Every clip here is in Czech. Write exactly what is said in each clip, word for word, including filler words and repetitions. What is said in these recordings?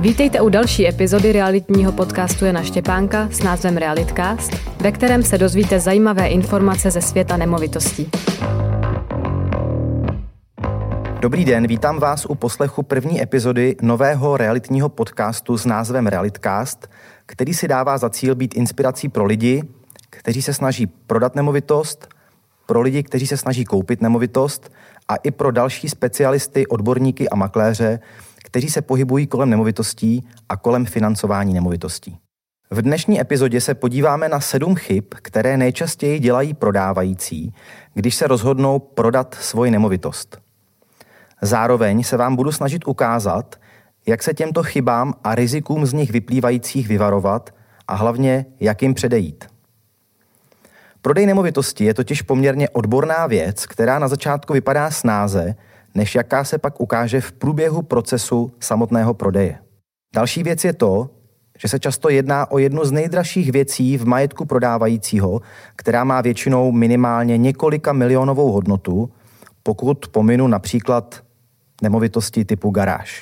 Vítejte u další epizody realitního podcastu Jana Štěpánka s názvem Realitcast, ve kterém se dozvíte zajímavé informace ze světa nemovitostí. Dobrý den, vítám vás u poslechu první epizody nového realitního podcastu s názvem Realitcast, který si dává za cíl být inspirací pro lidi, kteří se snaží prodat nemovitost, pro lidi, kteří se snaží koupit nemovitost a i pro další specialisty, odborníky a makléře, kteří se pohybují kolem nemovitostí a kolem financování nemovitostí. V dnešní epizodě se podíváme na sedm chyb, které nejčastěji dělají prodávající, když se rozhodnou prodat svoji nemovitost. Zároveň se vám budu snažit ukázat, jak se těmto chybám a rizikům z nich vyplývajících vyvarovat a hlavně, jak jim předejít. Prodej nemovitosti je totiž poměrně odborná věc, která na začátku vypadá snáze, než jaká se pak ukáže v průběhu procesu samotného prodeje. Další věc je to, že se často jedná o jednu z nejdražších věcí v majetku prodávajícího, která má většinou minimálně několika milionovou hodnotu, pokud pominu například nemovitosti typu garáž.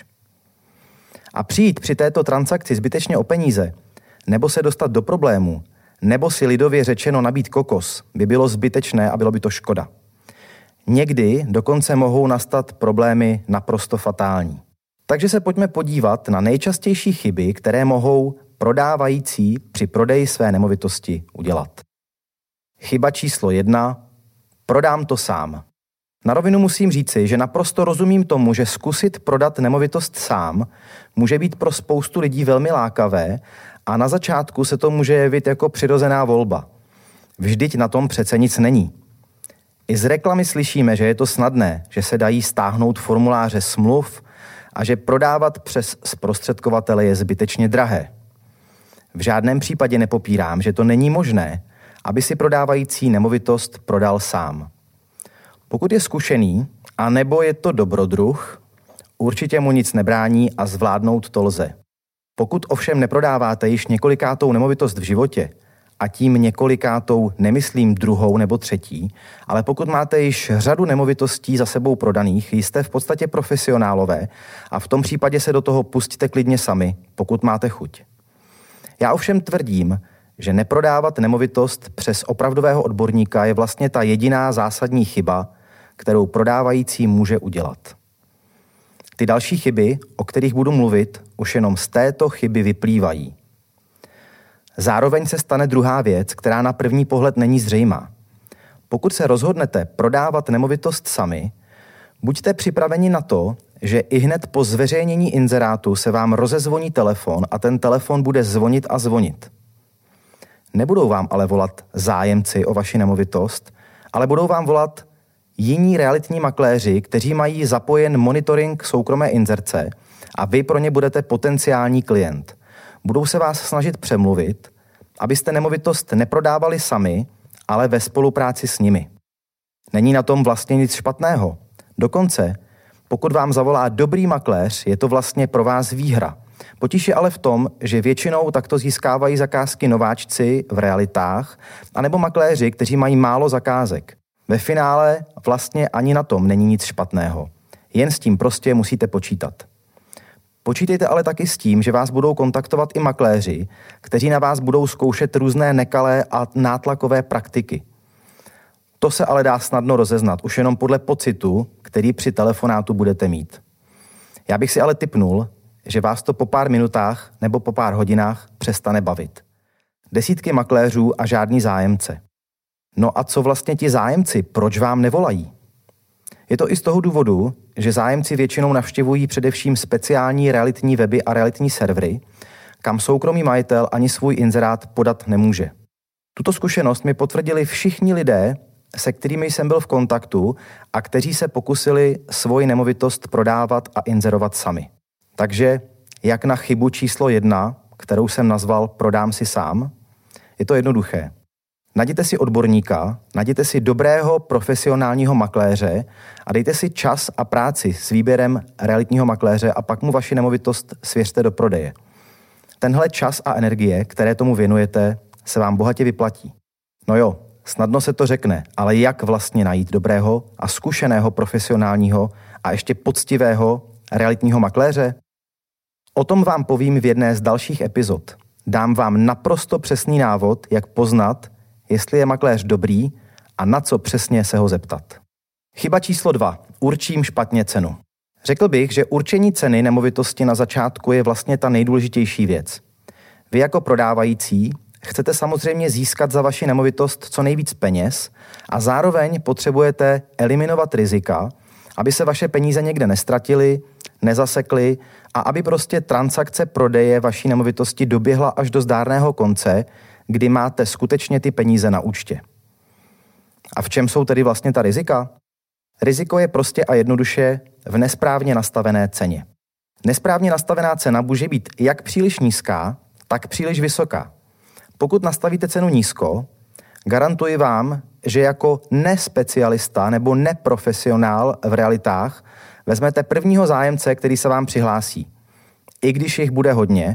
A přijít při této transakci zbytečně o peníze, nebo se dostat do problému, nebo si lidově řečeno nabít kokos, by bylo zbytečné a bylo by to škoda. Někdy dokonce mohou nastat problémy naprosto fatální. Takže se pojďme podívat na nejčastější chyby, které mohou prodávající při prodeji své nemovitosti udělat. Chyba číslo jedna. Prodám to sám. Na rovinu musím říci, že naprosto rozumím tomu, že zkusit prodat nemovitost sám může být pro spoustu lidí velmi lákavé a na začátku se to může jevit jako přirozená volba. Vždyť na tom přece nic není. I z reklamy slyšíme, že je to snadné, že se dají stáhnout formuláře smluv a že prodávat přes zprostředkovatele je zbytečně drahé. V žádném případě nepopírám, že to není možné, aby si prodávající nemovitost prodal sám. Pokud je zkušený, anebo je to dobrodruh, určitě mu nic nebrání a zvládnout to lze. Pokud ovšem neprodáváte již několikátou nemovitost v životě, a tím několikátou nemyslím druhou nebo třetí, ale pokud máte již řadu nemovitostí za sebou prodaných, jste v podstatě profesionálové a v tom případě se do toho pustíte klidně sami, pokud máte chuť. Já ovšem tvrdím, že neprodávat nemovitost přes opravdového odborníka je vlastně ta jediná zásadní chyba, kterou prodávající může udělat. Ty další chyby, o kterých budu mluvit, už jenom z této chyby vyplývají. Zároveň se stane druhá věc, která na první pohled není zřejmá. Pokud se rozhodnete prodávat nemovitost sami, buďte připraveni na to, že ihned po zveřejnění inzerátu se vám rozezvoní telefon a ten telefon bude zvonit a zvonit. Nebudou vám ale volat zájemci o vaši nemovitost, ale budou vám volat jiní realitní makléři, kteří mají zapojen monitoring soukromé inzerce a vy pro ně budete potenciální klient. Budou se vás snažit přemluvit, abyste nemovitost neprodávali sami, ale ve spolupráci s nimi. Není na tom vlastně nic špatného. Dokonce, pokud vám zavolá dobrý makléř, je to vlastně pro vás výhra. Potíž je ale v tom, že většinou takto získávají zakázky nováčci v realitách, anebo makléři, kteří mají málo zakázek. Ve finále vlastně ani na tom není nic špatného. Jen s tím prostě musíte počítat. Počítejte ale taky s tím, že vás budou kontaktovat i makléři, kteří na vás budou zkoušet různé nekalé a nátlakové praktiky. To se ale dá snadno rozeznat, už jenom podle pocitu, který při telefonátu budete mít. Já bych si ale tipnul, že vás to po pár minutách nebo po pár hodinách přestane bavit. Desítky makléřů a žádný zájemce. No a co vlastně ti zájemci, proč vám nevolají? Je to i z toho důvodu, že zájemci většinou navštěvují především speciální realitní weby a realitní servery, kam soukromý majitel ani svůj inzerát podat nemůže. Tuto zkušenost mi potvrdili všichni lidé, se kterými jsem byl v kontaktu a kteří se pokusili svoji nemovitost prodávat a inzerovat sami. Takže jak na chybu číslo jedna, kterou jsem nazval prodám si sám, je to jednoduché. Najděte si odborníka, najděte si dobrého profesionálního makléře a dejte si čas a práci s výběrem realitního makléře a pak mu vaši nemovitost svěřte do prodeje. Tenhle čas a energie, které tomu věnujete, se vám bohatě vyplatí. No jo, snadno se to řekne, ale jak vlastně najít dobrého a zkušeného profesionálního a ještě poctivého realitního makléře? O tom vám povím v jedné z dalších epizod. Dám vám naprosto přesný návod, jak poznat, jestli je makléř dobrý a na co přesně se ho zeptat. Chyba číslo dva. Určím špatně cenu. Řekl bych, že určení ceny nemovitosti na začátku je vlastně ta nejdůležitější věc. Vy jako prodávající chcete samozřejmě získat za vaši nemovitost co nejvíc peněz a zároveň potřebujete eliminovat rizika, aby se vaše peníze někde neztratily, nezasekly a aby prostě transakce prodeje vaší nemovitosti doběhla až do zdárného konce, kdy máte skutečně ty peníze na účtě. A v čem jsou tedy vlastně ta rizika? Riziko je prostě a jednoduše v nesprávně nastavené ceně. Nesprávně nastavená cena může být jak příliš nízká, tak příliš vysoká. Pokud nastavíte cenu nízko, garantuji vám, že jako nespecialista nebo neprofesionál v realitách vezmete prvního zájemce, který se vám přihlásí. I když jich bude hodně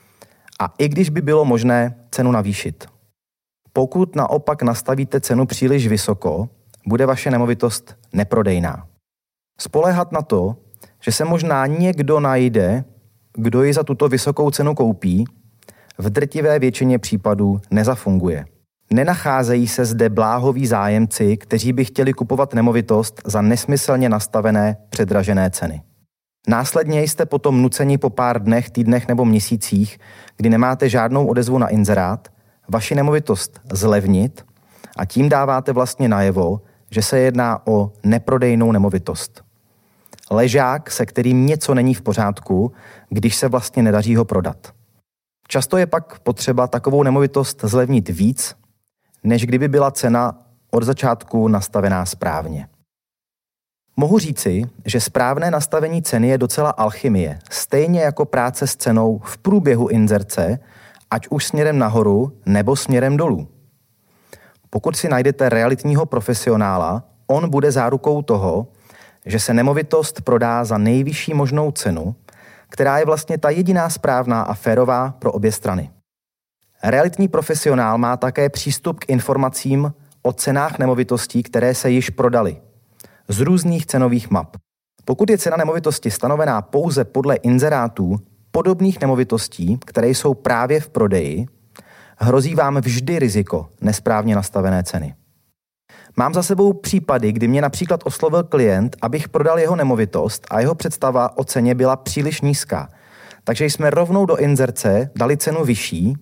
a i když by bylo možné cenu navýšit. Pokud naopak nastavíte cenu příliš vysoko, bude vaše nemovitost neprodejná. Spoléhat na to, že se možná někdo najde, kdo ji za tuto vysokou cenu koupí, v drtivé většině případů nezafunguje. Nenacházejí se zde bláhoví zájemci, kteří by chtěli kupovat nemovitost za nesmyslně nastavené předražené ceny. Následně jste potom nuceni po pár dnech, týdnech nebo měsících, kdy nemáte žádnou odezvu na inzerát, vaši nemovitost zlevnit a tím dáváte vlastně najevo, že se jedná o neprodejnou nemovitost. Ležák, se kterým něco není v pořádku, když se vlastně nedaří ho prodat. Často je pak potřeba takovou nemovitost zlevnit víc, než kdyby byla cena od začátku nastavená správně. Mohu říci, že správné nastavení ceny je docela alchymie, stejně jako práce s cenou v průběhu inzerce, ať už směrem nahoru nebo směrem dolů. Pokud si najdete realitního profesionála, on bude zárukou toho, že se nemovitost prodá za nejvyšší možnou cenu, která je vlastně ta jediná správná a férová pro obě strany. Realitní profesionál má také přístup k informacím o cenách nemovitostí, které se již prodaly, z různých cenových map. Pokud je cena nemovitosti stanovená pouze podle inzerátů podobných nemovitostí, které jsou právě v prodeji, hrozí vám vždy riziko nesprávně nastavené ceny. Mám za sebou případy, kdy mě například oslovil klient, abych prodal jeho nemovitost a jeho představa o ceně byla příliš nízká. Takže jsme rovnou do inzerce dali cenu vyšší,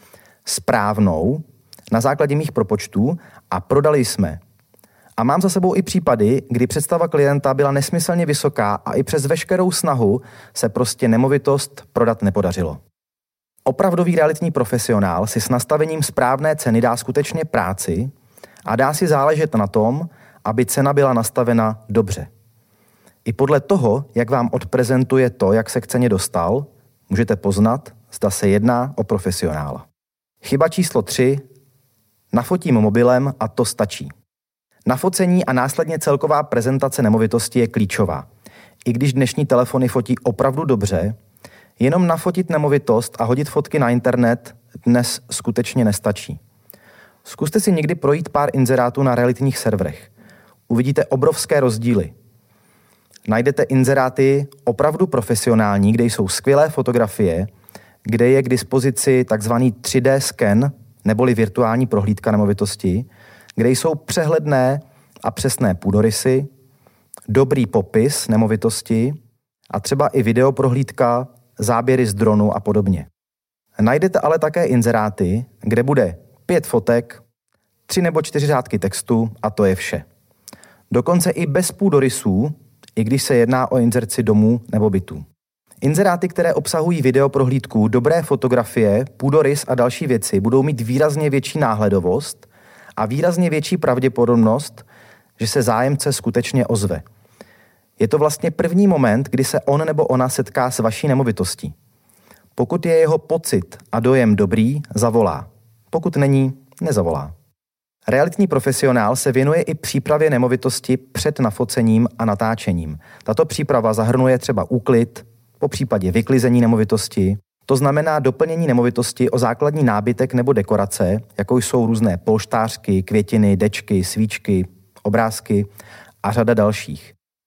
správnou, na základě mých propočtů a prodali jsme. A mám za sebou i případy, kdy představa klienta byla nesmyslně vysoká a i přes veškerou snahu se prostě nemovitost prodat nepodařilo. Opravdový realitní profesionál si s nastavením správné ceny dá skutečně práci a dá si záležet na tom, aby cena byla nastavena dobře. I podle toho, jak vám odprezentuje to, jak se k ceně dostal, můžete poznat, zda se jedná o profesionála. Chyba číslo tři. Nafotím mobilem a to stačí. Nafocení a následně celková prezentace nemovitosti je klíčová. I když dnešní telefony fotí opravdu dobře, jenom nafotit nemovitost a hodit fotky na internet dnes skutečně nestačí. Zkuste si někdy projít pár inzerátů na realitních serverech. Uvidíte obrovské rozdíly. Najdete inzeráty opravdu profesionální, kde jsou skvělé fotografie, kde je k dispozici takzvaný tři dé sken, neboli virtuální prohlídka nemovitosti, kde jsou přehledné a přesné půdorysy, dobrý popis nemovitosti a třeba i videoprohlídka, záběry z dronu a podobně. Najdete ale také inzeráty, kde bude pět fotek, tři nebo čtyři řádky textu a to je vše. Dokonce i bez půdorysů, i když se jedná o inzerci domů nebo bytů. Inzeráty, které obsahují videoprohlídku, dobré fotografie, půdorys a další věci, budou mít výrazně větší náhledovost a výrazně větší pravděpodobnost, že se zájemce skutečně ozve. Je to vlastně první moment, kdy se on nebo ona setká s vaší nemovitostí. Pokud je jeho pocit a dojem dobrý, zavolá. Pokud není, nezavolá. Realitní profesionál se věnuje i přípravě nemovitosti před nafocením a natáčením. Tato příprava zahrnuje třeba úklid, po případě vyklizení nemovitosti, to znamená doplnění nemovitosti o základní nábytek nebo dekorace, jako jsou různé polštářky, květiny, dečky, svíčky, obrázky a řada dalších.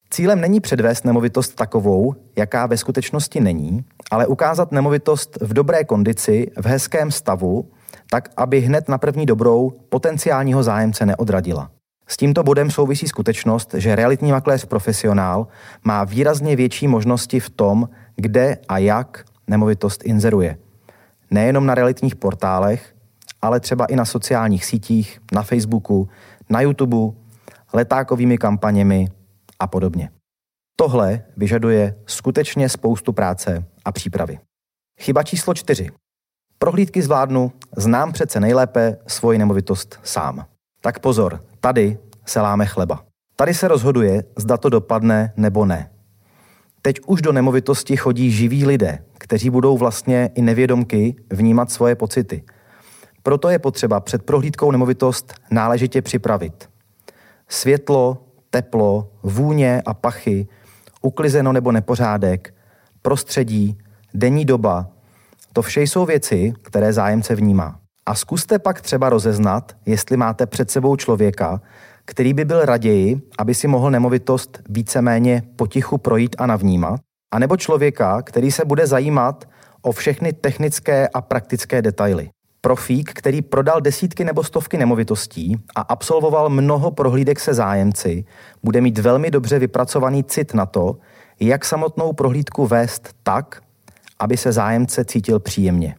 Cílem není předvést nemovitost takovou, jaká ve skutečnosti není, ale ukázat nemovitost v dobré kondici, v hezkém stavu, tak, aby hned na první dobrou potenciálního zájemce neodradila. S tímto bodem souvisí skutečnost, že realitní makléř profesionál má výrazně větší možnosti v tom, kde a jak nemovitost inzeruje. Nejenom na realitních portálech, ale třeba i na sociálních sítích, na Facebooku, na YouTube, letákovými kampaněmi a podobně. Tohle vyžaduje skutečně spoustu práce a přípravy. Chyba číslo čtyři. Prohlídky zvládnu, znám přece nejlépe svoji nemovitost sám. Tak pozor, tady se láme chleba. Tady se rozhoduje, zda to dopadne nebo ne. Teď už do nemovitosti chodí živí lidé, kteří budou vlastně i nevědomky vnímat svoje pocity. Proto je potřeba před prohlídkou nemovitost náležitě připravit. Světlo, teplo, vůně a pachy, uklizeno nebo nepořádek, prostředí, denní doba, to vše jsou věci, které zájemce vnímá. A zkuste pak třeba rozeznat, jestli máte před sebou člověka, který by byl raději, aby si mohl nemovitost víceméně potichu projít a navnímat, anebo člověka, který se bude zajímat o všechny technické a praktické detaily. Profík, který prodal desítky nebo stovky nemovitostí a absolvoval mnoho prohlídek se zájemci, bude mít velmi dobře vypracovaný cit na to, jak samotnou prohlídku vést tak, aby se zájemce cítil příjemně.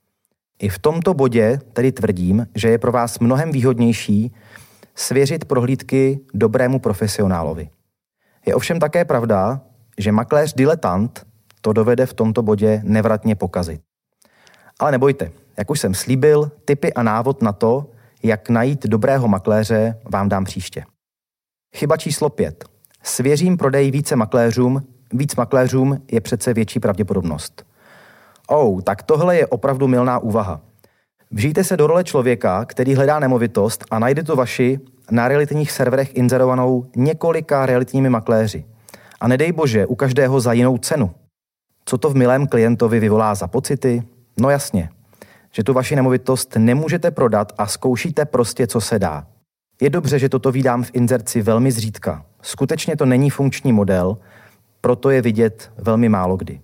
I v tomto bodě tedy tvrdím, že je pro vás mnohem výhodnější svěřit prohlídky dobrému profesionálovi. Je ovšem také pravda, že makléř diletant to dovede v tomto bodě nevratně pokazit. Ale nebojte, jak už jsem slíbil, tipy a návod na to, jak najít dobrého makléře, vám dám příště. Chyba číslo pět. Svěřím prodej více makléřům, víc makléřům je přece větší pravděpodobnost. Oh, tak tohle je opravdu mylná úvaha. Vžijte se do role člověka, který hledá nemovitost a najde tu vaši na realitních serverech inzerovanou několika realitními makléři. A nedej bože, u každého za jinou cenu. Co to v milém klientovi vyvolá za pocity? No jasně, že tu vaši nemovitost nemůžete prodat a zkoušíte prostě, co se dá. Je dobře, že toto vídám v inzerci velmi zřídka. Skutečně to není funkční model, proto je vidět velmi málo kdy.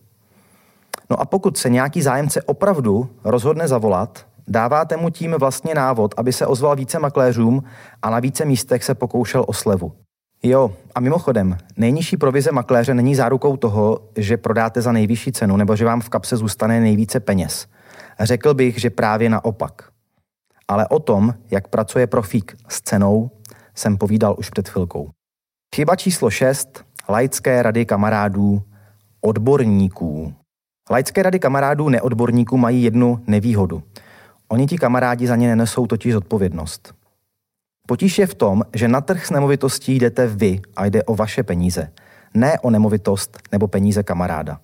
No a pokud se nějaký zájemce opravdu rozhodne zavolat, dáváte mu tím vlastně návod, aby se ozval více makléřům a na více místech se pokoušel o slevu. Jo, a mimochodem, nejnižší provize makléře není zárukou toho, že prodáte za nejvyšší cenu nebo že vám v kapse zůstane nejvíce peněz. Řekl bych, že právě naopak. Ale o tom, jak pracuje profík s cenou, jsem povídal už před chvilkou. Chyba číslo šest. Laické rady kamarádů, odborníků. Laické rady kamarádů neodborníků mají jednu nevýhodu. Oni ti kamarádi za ně nenesou totiž zodpovědnost. Potíž je v tom, že na trh s nemovitostí jdete vy a jde o vaše peníze, ne o nemovitost nebo peníze kamaráda.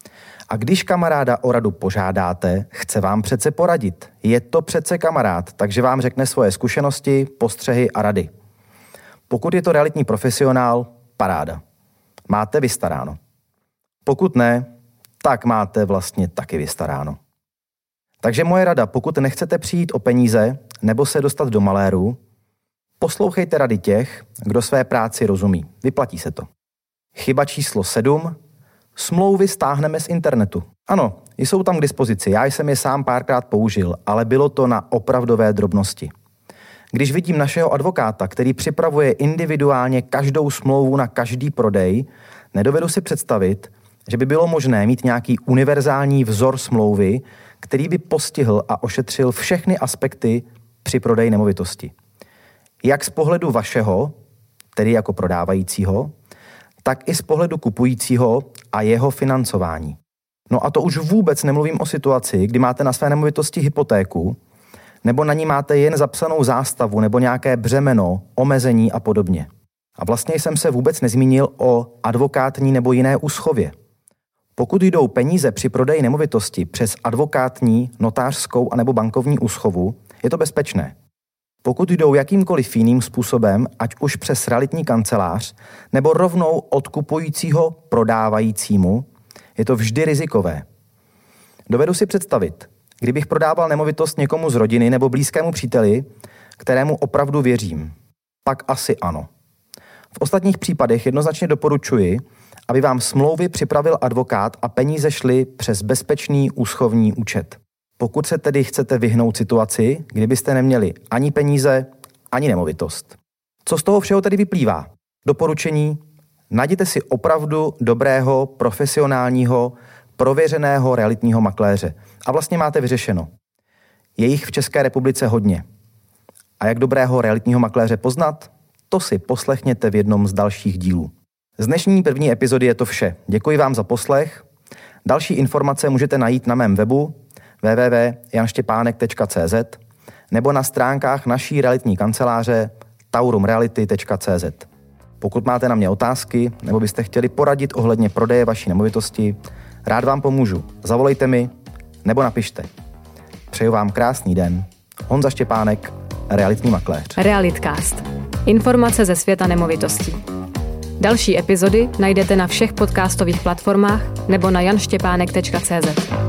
A když kamaráda o radu požádáte, chce vám přece poradit. Je to přece kamarád, takže vám řekne svoje zkušenosti, postřehy a rady. Pokud je to realitní profesionál, paráda. Máte vystaráno. Pokud ne, tak máte vlastně taky vystaráno. Takže moje rada, pokud nechcete přijít o peníze nebo se dostat do maléru, poslouchejte rady těch, kdo své práci rozumí. Vyplatí se to. Chyba číslo sedm. Smlouvy stáhneme z internetu. Ano, jsou tam k dispozici. Já jsem je sám párkrát použil, ale bylo to na opravdové drobnosti. Když vidím našeho advokáta, který připravuje individuálně každou smlouvu na každý prodej, nedovedu si představit, že by bylo možné mít nějaký univerzální vzor smlouvy, který by postihl a ošetřil všechny aspekty při prodeji nemovitosti. Jak z pohledu vašeho, tedy jako prodávajícího, tak i z pohledu kupujícího a jeho financování. No a to už vůbec nemluvím o situaci, kdy máte na své nemovitosti hypotéku, nebo na ní máte jen zapsanou zástavu nebo nějaké břemeno, omezení a podobně. A vlastně jsem se vůbec nezmínil o advokátní nebo jiné úschově. Pokud jdou peníze při prodeji nemovitosti přes advokátní, notářskou a nebo bankovní úschovu, je to bezpečné. Pokud jdou jakýmkoliv jiným způsobem, ať už přes realitní kancelář, nebo rovnou od kupujícího prodávajícímu, je to vždy rizikové. Dovedu si představit, kdybych prodával nemovitost někomu z rodiny nebo blízkému příteli, kterému opravdu věřím. Pak asi ano. V ostatních případech jednoznačně doporučuji, aby vám smlouvy připravil advokát a peníze šly přes bezpečný úschovní účet. Pokud se tedy chcete vyhnout situaci, kdybyste neměli ani peníze, ani nemovitost. Co z toho všeho tedy vyplývá? Doporučení: najděte si opravdu dobrého, profesionálního, prověřeného realitního makléře. A vlastně máte vyřešeno. Je jich v České republice hodně. A jak dobrého realitního makléře poznat? To si poslechněte v jednom z dalších dílů. Z dnešní první epizody je to vše. Děkuji vám za poslech. Další informace můžete najít na mém webu w w w tečka jan štěpánek tečka c z nebo na stránkách naší realitní kanceláře taurum reality tečka c z. Pokud máte na mě otázky nebo byste chtěli poradit ohledně prodeje vaší nemovitosti, rád vám pomůžu. Zavolejte mi nebo napište. Přeju vám krásný den. Honza Štěpánek, realitní makléř. Realitcast. Informace ze světa nemovitostí. Další epizody najdete na všech podcastových platformách nebo na jan štěpánek tečka c z.